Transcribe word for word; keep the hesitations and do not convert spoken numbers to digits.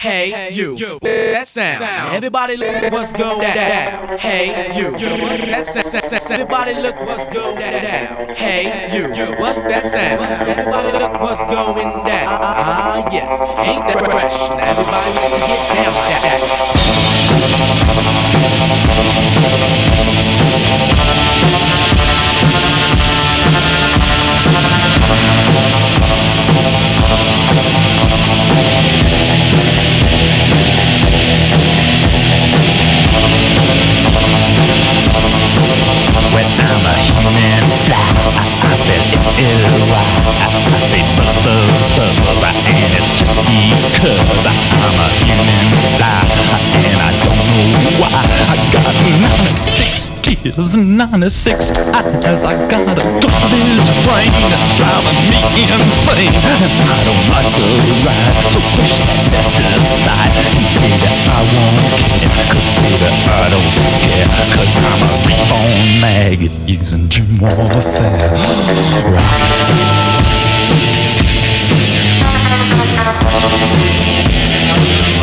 Hey, you, that sound. Everybody look what's going down. Hey, you, what's that sound? Everybody look what's going down. Hey, you, what's that sound? Everybody look what's going down. Ah, yes, ain't that fresh? Now everybody wants to get down like that. When I'm a human fly, I, I spell L-Y. I, I say buzz, buzz, buzz, and it's just because I'm a human fly, and I don't know why. I got ninety-six tears and ninety-six eyes. I got a garbage brain that's driving me insane, and I don't like the ride, so push that mess to the side. And baby, I won't care, cause baby, I don't scare, cause I'm a reborn maggot using gym warfare. Rock.